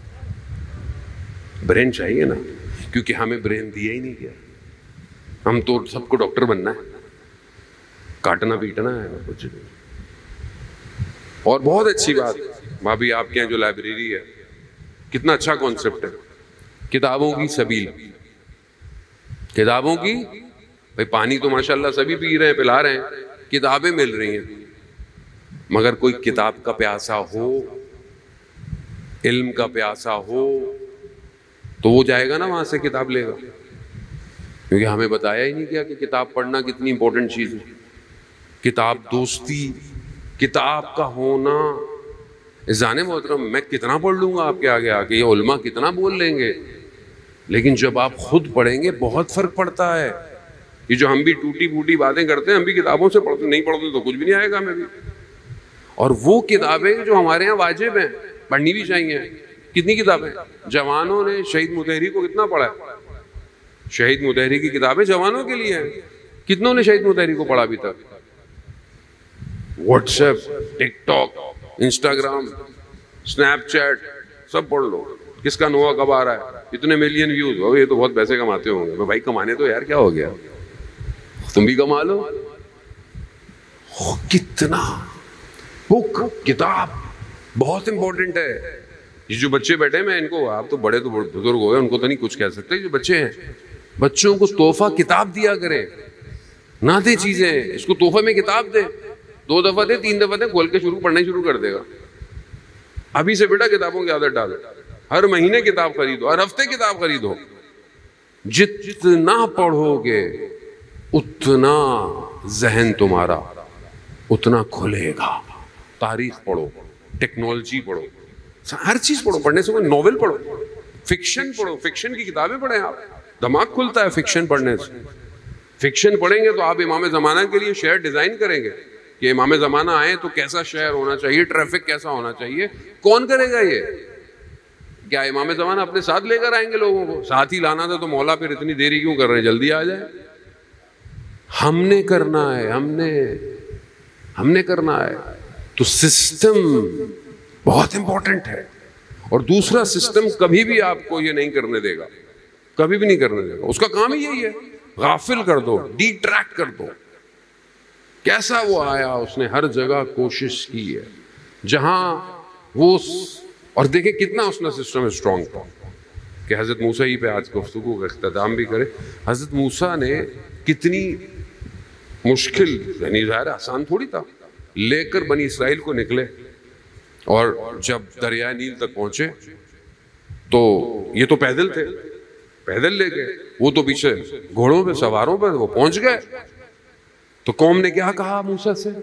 برین چاہیے نا, کیونکہ ہمیں برین دیا ہی نہیں گیا. ہم تو سب کو ڈاکٹر بننا ہے, کاٹنا پیٹنا ہے کچھ نہیں. اور بہت اچھی بات بھابھی آپ کے یہاں جو لائبریری ہے, کتنا اچھا کانسیپٹ ہے. کتابوں کی سبیل, کتابوں کی, بھائی پانی تو ماشاءاللہ سبھی پی رہے ہیں, پلا رہے ہیں, کتابیں مل رہی ہیں. مگر کوئی کتاب کا پیاسا ہو, علم کا پیاسا ہو, تو وہ جائے گا نا وہاں سے کتاب لے گا. کیونکہ ہمیں بتایا ہی نہیں کیا کہ کتاب پڑھنا کتنی امپورٹنٹ چیز ہے. کتاب دوستی, کتاب کا ہونا. اذان محترم میں کتنا پڑھ لوں گا آپ کے آگے آ کے, یہ علماء کتنا بول لیں گے, لیکن جب آپ خود پڑھیں گے بہت فرق پڑتا ہے. یہ جو ہم بھی ٹوٹی پھوٹی باتیں کرتے ہیں, ہم بھی کتابوں سے پڑھتے, نہیں پڑھتے تو کچھ بھی نہیں آئے گا ہمیں بھی. اور وہ کتابیں جو ہمارے یہاں واجب ہیں, پڑھنی بھی چاہیے. کتنی کتابیں جوانوں نے شہید مطہری کو کتنا پڑھا ہے. شہید مطہری کی کتابیں جوانوں کے لیے ہیں. کتنوں نے شہید مطہری کو پڑھا ابھی تک؟ WhatsApp, TikTok, Instagram, Snapchat, سب پڑھ لو. کس کا نوا کب آ رہا ہے, اتنے ملین ویوز, ہو یہ تو بہت پیسے کماتے ہوں گے. بھائی کمانے تو یار کیا ہو گیا, تم بھی کما لو. کتنا بک, کتاب بہت امپورٹنٹ ہے. یہ جو بچے بیٹھے میں ان کو, آپ تو بڑے تو بزرگ ہو گئے, ان کو تو نہیں کچھ کہہ سکتے. جو بچے ہیں, بچوں کو تحفہ کتاب دیا کرے, نہ دے چیزیں. اس کو تحفے میں کتاب دے, دو دفعہ دے, تین دفعہ دے, کھول کے شروع پڑھنا شروع کر دے گا. ابھی سے بیٹا کتابوں کی عادت ڈالو. ہر مہینے کتاب خریدو, ہر ہفتے کتاب خریدو. جتنا پڑھو گے اتنا ذہن تمہارا اتنا کھلے گا. تاریخ پڑھو, ٹیکنالوجی پڑھو, ہر چیز پڑھو. پڑھنے سے کوئی ناول پڑھو, فکشن پڑھو, فکشن کی کتابیں پڑھیں. آپ دماغ کھلتا ہے فکشن پڑھنے سے. فکشن پڑھیں گے تو آپ امام زمانہ کے لیے شہر ڈیزائن کریں گے کہ امام زمانہ آئے تو کیسا شہر ہونا چاہیے, ٹریفک کیسا ہونا چاہیے. کون کرے گا یہ؟ کیا امام زمانہ اپنے ساتھ لے کر آئیں گے لوگوں کو؟ ساتھ ہی لانا تھا تو مولا پھر اتنی دیری کیوں کر رہے ہیں, جلدی آ جائے. ہم نے کرنا ہے, ہم نے ہم نے کرنا ہے. تو سسٹم بہت امپورٹنٹ ہے. اور دوسرا سسٹم کبھی بھی آپ کو یہ نہیں کرنے دے گا, کبھی بھی نہیں کرنے دے گا. اس کا کام ہی یہی ہے, غافل کر دو, ڈی ٹریکٹ کر دو. کیسا وہ آیا, اس نے ہر جگہ کوشش کی ہے جہاں وہ, اور دیکھیں کتنا اس نے سسٹم اسٹرانگ تھا کہ حضرت موسیٰ ہی پہ آج گفتگو کا اختتام بھی کرے. حضرت موسیٰ نے کتنی مشکل, یعنی ظاہر آسان تھوڑی تھا, لے کر بنی اسرائیل کو نکلے, اور جب دریائے نیل تک پہنچے تو یہ تو پیدل تھے, پیدل لے گئے, وہ تو پیچھے گھوڑوں پہ سواروں پہ, وہ پہنچ گئے. تو قوم نے کیا کہا موسیٰ سے,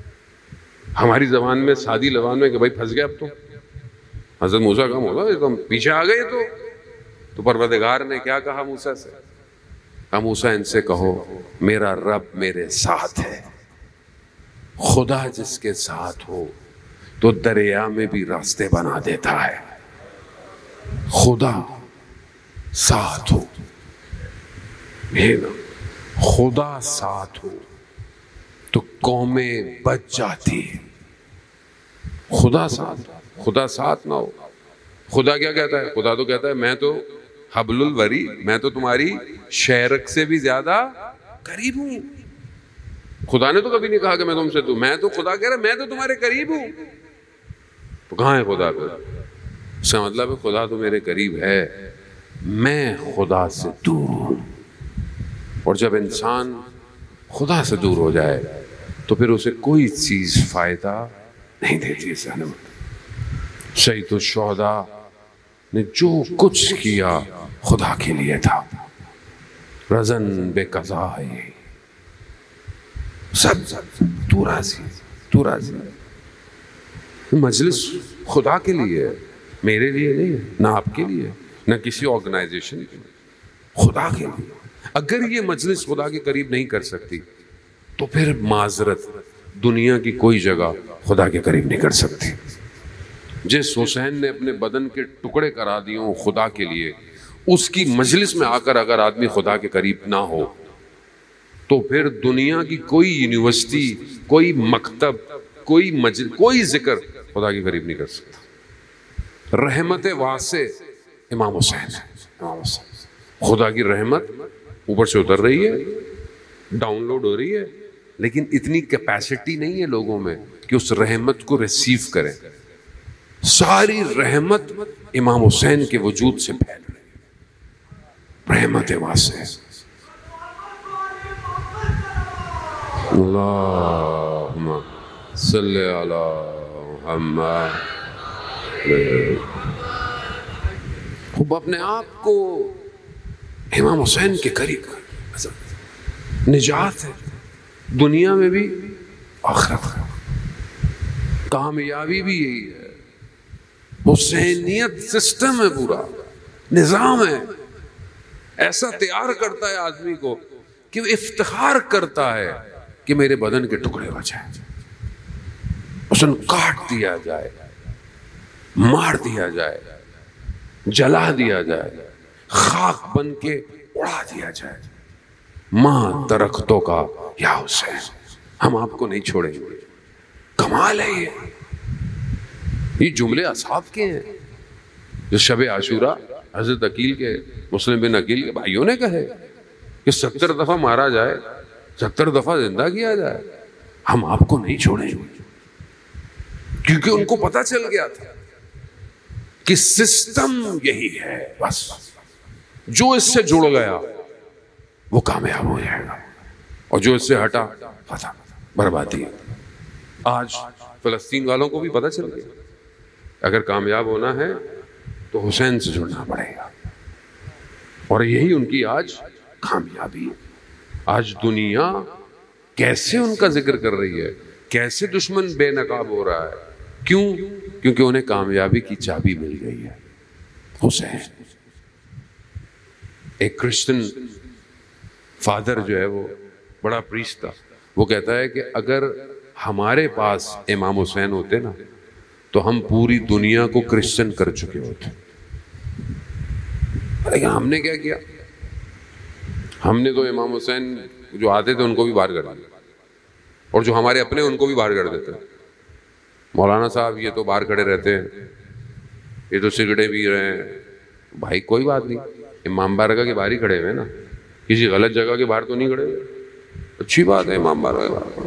ہماری زبان میں, سادی زبان میں, کہ بھائی پھنس گئے اب تو. حضرت موسیٰ کا مولا تو ہم پیچھے آ گئے. تو تو پروردگار نے کیا کہا موسیٰ سے, موسیٰ ان سے کہو میرا رب میرے ساتھ ہے. خدا جس کے ساتھ ہو تو دریا میں بھی راستے بنا دیتا ہے. خدا ساتھ ہو, خدا ساتھ ہو تو قومیں بچ جاتی ہیں. خدا ساتھ, خدا ساتھ نہ ہو. خدا کیا کہتا ہے؟ خدا تو کہتا ہے میں تو حبل الوری, میں تو تمہاری شہرک سے بھی زیادہ قریب ہوں. خدا نے تو کبھی نہیں کہا کہ میں تم سے تو میں تو خدا کہہ رہا میں تو تمہارے قریب ہوں. تو کہاں ہے خدا پھر؟ اس کا مطلب ہے خدا تو میرے قریب ہے، میں خدا سے دور ہوں. اور جب انسان خدا سے دور ہو جائے تو پھر اسے کوئی چیز فائدہ نہیں دیتی. سید الشہداء نے جو کچھ کیا خدا کے لیے تھا. رزن بے قضا ہے سب سب تو راضی تو راضی. مجلس خدا کے لیے ہے، میرے لیے نہیں ہے، نہ آپ کے لیے، نہ کسی آرگنائزیشن کے لیے، خدا کے لیے. اگر یہ مجلس خدا کے قریب نہیں کر سکتی تو پھر معذرت دنیا کی کوئی جگہ خدا کے قریب نہیں کر سکتی. جس حسین نے اپنے بدن کے ٹکڑے کرا دیے ہوں خدا کے لیے، اس کی مجلس میں آ کر اگر آدمی خدا کے قریب نہ ہو تو پھر دنیا کی کوئی یونیورسٹی، کوئی مکتب، کوئی مجلس، کوئی ذکر خدا کے قریب نہیں کر سکتا. رحمت واسع امام حسین ہے. خدا کی رحمت اوپر سے اتر رہی ہے، ڈاؤن لوڈ ہو رہی ہے، لیکن اتنی کیپیسٹی نہیں ہے لوگوں میں کہ اس رحمت کو ریسیو کریں. ساری رحمت امام حسین کے وجود سے پھیل رہی ہے. رحمت واسع. اللہم صلی علی محمد. خوب اپنے آپ کو امام حسین کے قریب نجات ہے، دنیا میں بھی آخرت میں. کامیابی بھی یہی ہے. حسینیت سسٹم ہے، پورا نظام ہے، ایسا تیار کرتا ہے آدمی کو کہ وہ افتخار کرتا ہے کہ میرے بدن کے ٹکڑے ہو جائیں، اسن کاٹ دیا جائے، مار دیا جائے، جلا دیا جائے، خاک بن کے اڑا دیا جائے. ماں درختوں کا یا حسین، ہم آپ کو نہیں چھوڑیں گے. کمال ہے یہ. یہ جملے اصحاب کے ہیں جو شب عاشورہ حضرت عقیل کے، مسلم بن عقیل کے بھائیوں نے کہے کہ ستر دفعہ مارا جائے، ستر دفعہ زندہ کیا جائے، ہم آپ کو نہیں چھوڑیں گے. کیونکہ ان کو پتا چل گیا تھا کہ سسٹم یہی ہے. بس جو اس سے جڑ گیا وہ کامیاب ہو جائے گا، اور جو اس سے ہٹا ختم، بربادی. آج فلسطین والوں کو بھی پتا چل گیا اگر کامیاب ہونا ہے تو حسین سے جڑنا پڑے گا، اور یہی ان کی آج کامیابی. آج دنیا کیسے ان کا ذکر کر رہی ہے، کیسے دشمن بے نقاب ہو رہا ہے. کیوں؟ کیونکہ انہیں کامیابی کی چابی مل گئی ہے. حسین ایک کرسچن فادر جو ہے وہ بڑا پریسٹ تھا، وہ کہتا ہے کہ اگر ہمارے پاس امام حسین ہوتے نا تو ہم پوری دنیا کو کرسچن کر چکے ہوتے. لیکن ہم نے کیا کیا؟ ہم نے تو امام حسین جو آتے تھے ان کو بھی باہر کر دیا، اور جو ہمارے اپنے ان کو بھی باہر کر دیتے. مولانا صاحب یہ تو باہر کھڑے رہتے ہیں، یہ تو سگریٹیں پی رہے ہیں. بھائی کوئی بات نہیں، امام بارگاہ کے باہر ہی کھڑے ہوئے نا، کسی غلط جگہ کے باہر تو نہیں کھڑے ہوئے. اچھی بات ہے، امام بارگاہ کے باہر.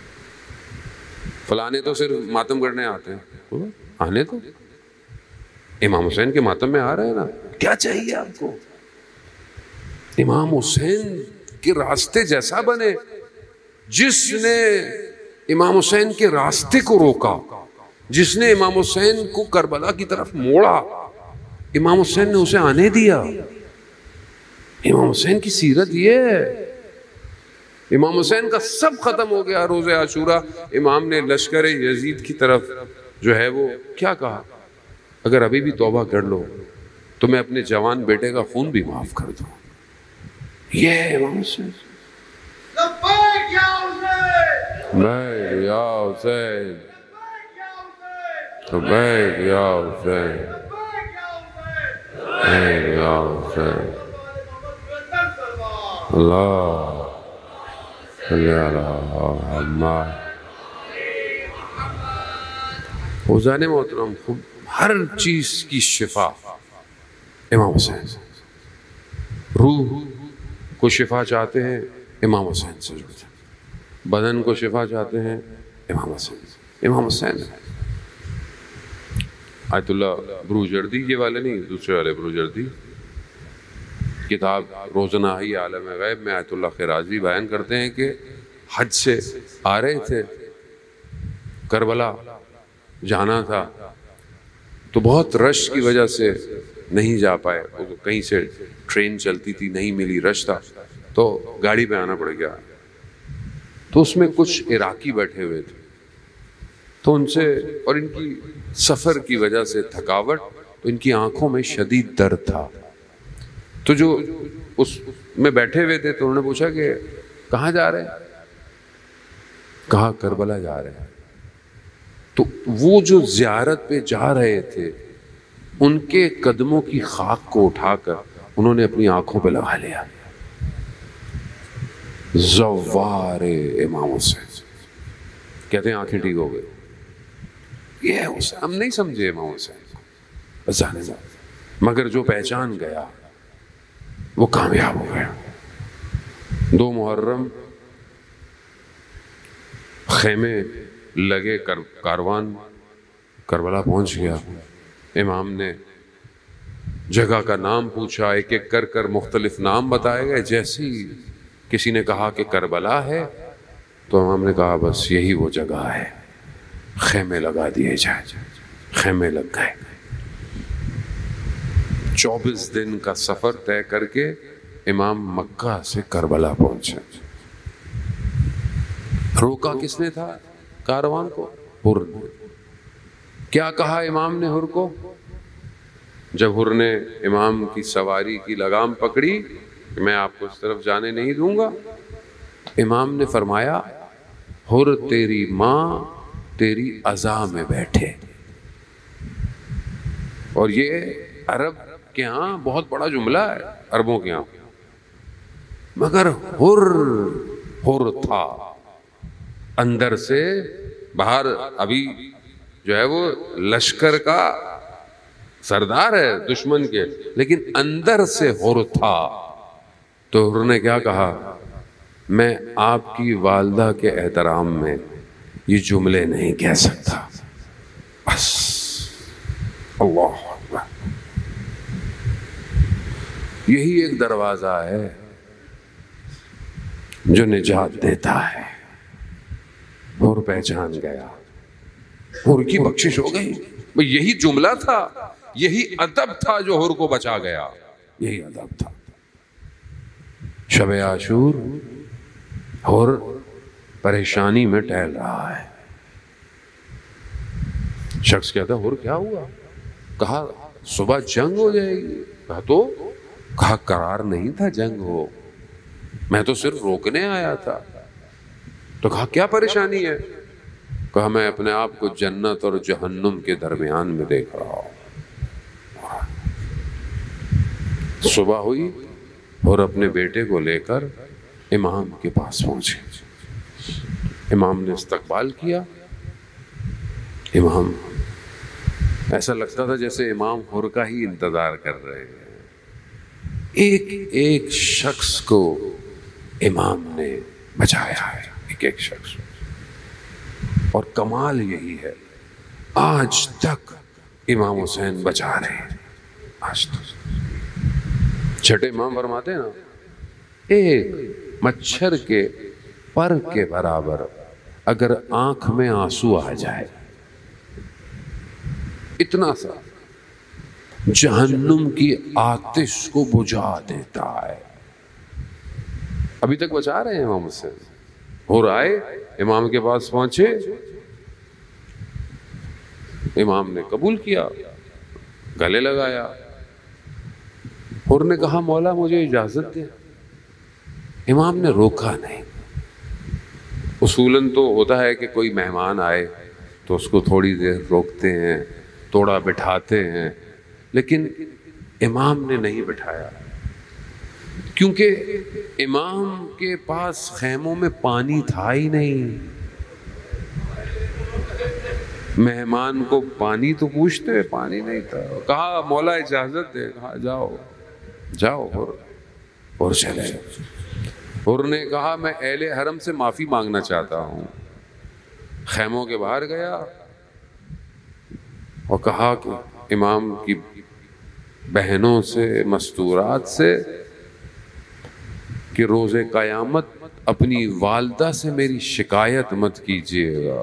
فلانے تو صرف ماتم کرنے آتے ہیں، آنے تو امام حسین کے ماتم میں آ رہے ہیں نا. کیا چاہیے آپ کو؟ امام حسین کے راستے جیسا بنے. جس نے امام حسین کے راستے کو روکا، جس نے امام حسین کو کربلا کی طرف موڑا، امام حسین نے اسے آنے دیا. امام حسین کی سیرت یہ ہے. امام حسین کا سب ختم ہو گیا روز عاشورہ. امام نے لشکر یزید کی طرف جو ہے وہ کیا کہا؟ اگر ابھی بھی توبہ کر لو تو میں اپنے جوان بیٹے کا خون بھی معاف کر دوں. یہ ہے امام حسین. لبیک یا حسین، لبیک یا حسین، لبیک یا حسین، لبیک یا حسین. اللہ صلی علی محمد. حضرات محترم، خوب ہر چیز کی شفا امام حسین. روح کو شفا چاہتے ہیں، امام حسین سے جڑ جائیں. بدن کو شفا چاہتے ہیں امام حسین امام حسین آیت اللہ بروجردی یہ والے نہیں، دوسرے والے بروجردی کتاب روزنائی عالم غیب میں آیت اللہ خرازی بیان کرتے ہیں کہ حج سے آ رہے تھے، کربلا جانا تھا تو بہت رش کی وجہ سے نہیں جا پائے، کہیں سے ٹرین چلتی تھی نہیں ملی، رش تھا تو گاڑی پہ آنا پڑ گیا۔ تو اس میں کچھ عراقی بیٹھے ہوئے تھے تو ان سے، اور ان کی سفر کی وجہ سے تھکاوٹ، تو ان کی آنکھوں میں شدید درد تھا۔ تو جو اس میں بیٹھے ہوئے تھے تو انہوں نے پوچھا کہ کہاں جا رہے ہیں؟ کہا کربلا جا رہے ہیں۔ تو وہ جو زیارت پہ جا رہے تھے ان کے قدموں کی خاک کو اٹھا کر انہوں نے اپنی آنکھوں پہ لگا لیا۔ زوار امام حسین کہتے ہیں آنکھیں ٹھیک ہو گئے۔ یہ حسین ہم نہیں سمجھے امام حسین بس جانے جا، مگر جو پہچان گیا وہ کامیاب ہو گیا۔ دو محرم خیمے لگے، کاروان کربلا پہنچ گیا۔ امام نے جگہ کا نام پوچھا، ایک ایک کر کر مختلف نام بتائے گئے۔ جیسے ہی کسی نے کہا کہ کربلا ہے تو امام نے کہا بس یہی وہ جگہ ہے، خیمے لگا دیے جائے۔ خیمے لگ گئے۔ چوبیس دن کا سفر طے کر کے امام مکہ سے کربلا پہنچے۔ روکا کس نے تھا کاروان کو؟ حر نے۔ کیا کہا امام نے حر کو؟ جب حر نے امام کی سواری کی لگام پکڑی کہ میں آپ کو اس طرف جانے نہیں دوں گا، امام نے فرمایا حر تیری ماں تیری عزا میں بیٹھے۔ اور یہ عرب کے ہاں بہت بڑا جملہ ہے، عربوں کے ہاں، مگر حر حر تھا اندر سے، باہر ابھی جو ہے وہ لشکر کا سردار ہے دشمن کے، لیکن اندر سے حر تھا۔ تو حر نے کیا کہا؟ میں آپ کی والدہ کے احترام میں یہ جملے نہیں کہہ سکتا، بس۔ اللہ اکبر۔ یہی ایک دروازہ ہے جو نجات دیتا ہے۔ اور پہچان گیا، حر کی بخشش ہو گئی۔ یہی جملہ تھا، یہی ادب تھا جو حر کو بچا گیا، یہی ادب تھا۔ شب عاشور حر پریشانی میں ٹہل رہا ہے۔ شخص کہتا حر کیا ہوا؟ کہا صبح جنگ ہو جائے گی۔ کہا تو؟ کہا قرار نہیں تھا جنگ ہو، میں تو صرف روکنے آیا تھا۔ تو کہا کیا پریشانی ہے؟ کہا میں اپنے آپ کو جنت اور جہنم کے درمیان میں دیکھ رہا ہوں۔ صبح ہوئی اور اپنے بیٹے کو لے کر امام کے پاس پہنچے۔ امام نے استقبال کیا۔ امام ایسا لگتا تھا جیسے امام حر کا ہی انتظار کر رہے ہیں۔ ایک ایک شخص کو امام نے بچایا ہے، ایک ایک شخص۔ اور کمال یہی ہے آج تک امام حسین بچا رہے ہیں، آج تک۔ چھٹے امام فرماتے ہیں نا، ایک مچھر کے پر کے برابر اگر آنکھ میں آنسو آ جائے، اتنا سا جہنم کی آتش کو بجھا دیتا ہے۔ ابھی تک بچا رہے ہیں امام حسین۔ حر آئے، امام کے پاس پہنچے، امام نے قبول کیا، گلے لگایا۔ حر نے کہا مولا مجھے اجازت دے۔ امام نے روکا نہیں۔ اصولاً تو ہوتا ہے کہ کوئی مہمان آئے تو اس کو تھوڑی دیر روکتے ہیں، توڑا بٹھاتے ہیں، لیکن امام نے نہیں بٹھایا، کیونکہ امام کے پاس خیموں میں پانی تھا ہی نہیں۔ مہمان کو پانی تو پوچھتے، پانی نہیں تھا۔ کہا مولا اجازت دے۔ کہا جاؤ جاؤ، اور اور چلے۔ حر نے کہا میں اہل حرم سے معافی مانگنا چاہتا ہوں. خیموں کے باہر گیا اور کہا کہ امام کی بہنوں سے مستورات سے کہ روز قیامت اپنی والدہ سے میری شکایت مت کیجیے گا.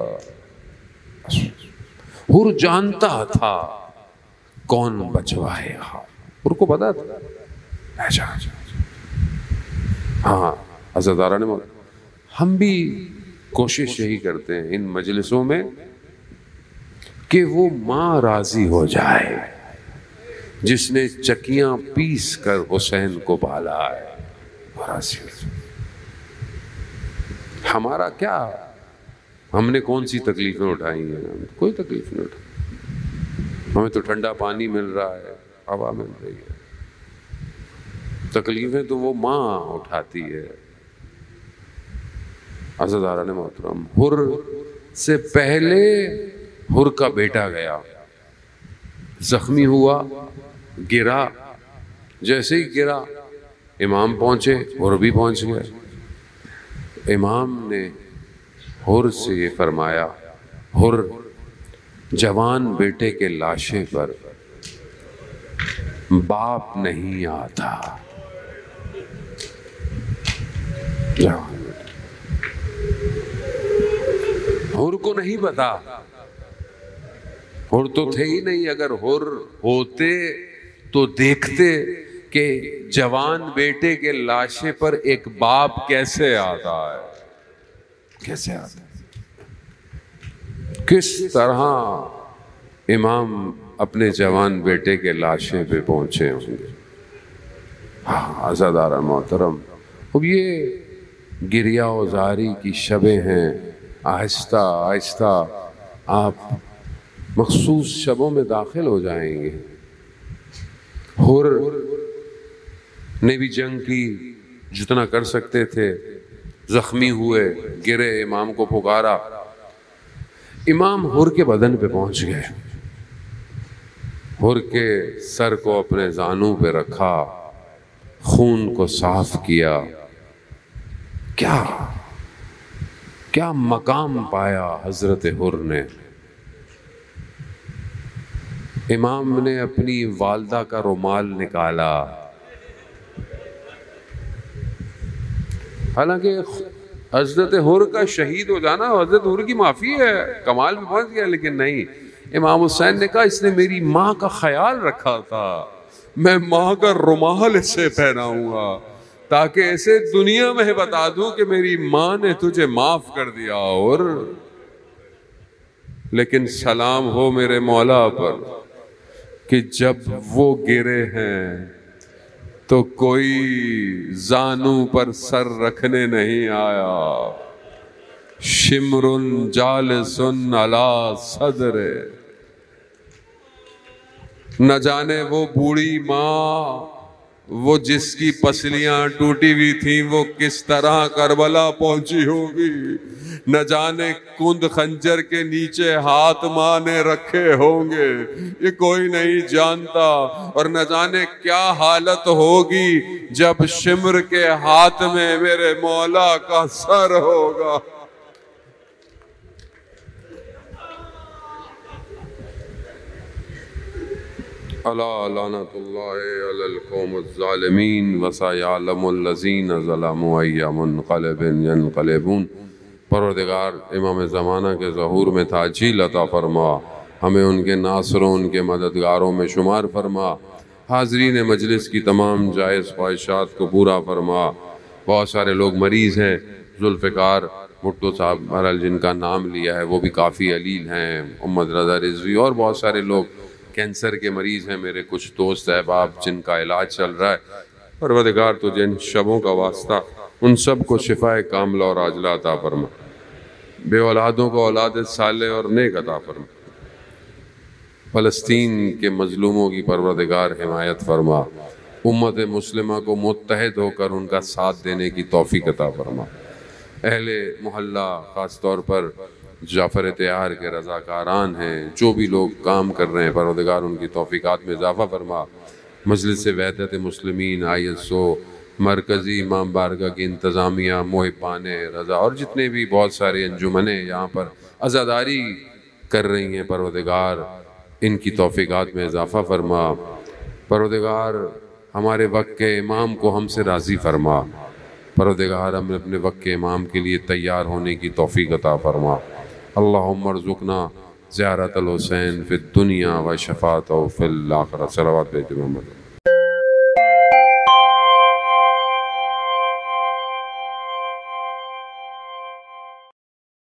حر جانتا تھا کون بچوائے گا، حر کو پتا تھا. اچھا ہاں حضرت آرا نے ہم بھی کوشش یہی کرتے ہیں ان مجلسوں میں کہ وہ ماں راضی ہو جائے جس نے چکیاں پیس کر حسین کو پالا ہے، راضی ہو جائے. ہمارا کیا، ہم نے کون سی تکلیفیں اٹھائی ہیں؟ کوئی تکلیف نہیں اٹھائی. ہمیں تو ٹھنڈا پانی مل رہا ہے، ہوا مل رہی ہے. تکلیفیں تو وہ ماں اٹھاتی ہے. عزیزاران محترم، حر سے پہلے حر کا بیٹا گیا، زخمی ہوا، گرا. جیسے ہی گرا امام پہنچے، حر بھی پہنچ گیا. امام نے حر سے یہ فرمایا، حر جوان بیٹے کے لاشے پر باپ نہیں آتا. حر کو نہیں پتا، حر تو تھے ہی نہیں. اگر حر ہوتے تو دیکھتے کہ جوان بیٹے کے لاشے پر ایک باپ کیسے آتا ہے، کیسے آتا ہے، کس طرح امام اپنے جوان بیٹے کے لاشے پہ پہنچے ہوں گے. ہاں عزیزاران محترم، اب یہ گریہ و زاری کی شبیں ہیں. آہستہ آہستہ آپ مخصوص شبوں میں داخل ہو جائیں گے. حر نے بھی جنگ کی، جتنا کر سکتے تھے. زخمی ہوئے، گرے، امام کو پکارا. امام حر کے بدن پہ پہنچ گئے، حر کے سر کو اپنے زانوں پہ رکھا، خون کو صاف کیا. کیا کیا مقام پایا حضرت حر نے. امام نے اپنی والدہ کا رومال نکالا. حالانکہ حضرت حر کا شہید ہو جانا حضرت حر کی معافی ہے، کمال میں پہنچ گیا. لیکن نہیں، امام حسین نے کہا اس نے میری ماں کا خیال رکھا تھا، میں ماں کا رومال اسے پہناؤں گا تاکہ اسے دنیا میں بتا دوں کہ میری ماں نے تجھے معاف کر دیا. اور لیکن سلام ہو میرے مولا پر کہ جب وہ گرے ہیں تو کوئی زانوں پر سر رکھنے نہیں آیا. شمر جالس علی صدر، نہ جانے وہ بوڑھی ماں، وہ جس کی پسلیاں ٹوٹی ہوئی تھیں، وہ کس طرح کربلا پہنچی ہوگی. نہ جانے کند خنجر کے نیچے ہاتھ ماں نے رکھے ہوں گے، یہ کوئی نہیں جانتا. اور نہ جانے کیا حالت ہوگی جب شمر کے ہاتھ میں میرے مولا کا سر ہوگا. الا لعنت اللہ علی القوم الظالمین وسیعلم الذین ظلموا ای منقلب ینقلبون. پروردگار امام زمانہ کے ظہور میں تعجیل عطا فرما، ہمیں ان کے ناصروں، ان کے مددگاروں میں شمار فرما. حاضرین مجلس کی تمام جائز خواہشات کو پورا فرما. بہت سارے لوگ مریض ہیں، ذوالفقار بھٹو صاحب بہرحال جن کا نام لیا ہے وہ بھی کافی علیل ہیں، محمد رضا رضوی، اور بہت سارے لوگ کینسر کے مریض ہیں. میرے کچھ دوست احباب جن کا علاج چل رہا ہے. پروردگار تجھے ان شبوں کا واسطہ ان سب کو شفاء کاملہ اور عاجلہ عطا فرما. بے اولادوں کو اولاد صالح اور نیک عطا فرما. فلسطین کے مظلوموں کی پروردگار حمایت فرما. امت مسلمہ کو متحد ہو کر ان کا ساتھ دینے کی توفیق عطا فرما. اہل محلہ خاص طور پر جعفر تیار کے رضاکاران ہیں، جو بھی لوگ کام کر رہے ہیں، پروردگار ان کی توفیقات میں اضافہ فرما. مجلس وحدت مسلمین آئی ایس او مرکزی امام بارگاہ کی انتظامیہ، محبان رضا اور جتنے بھی بہت سارے انجمنیں یہاں پر عزاداری کر رہی ہیں، پروردگار ان کی توفیقات میں اضافہ فرما۔ پروردگار ہمارے وقت کے امام کو ہم سے راضی فرما۔ پروردگار ہم اپنے وقت کے امام کے لیے تیار ہونے کی توفیق عطا فرما۔ اللہم ارزقنا زیارت الحسین فی الدنیا و شفاعتہ فی الآخرہ۔ صلوات بھیجو محمد۔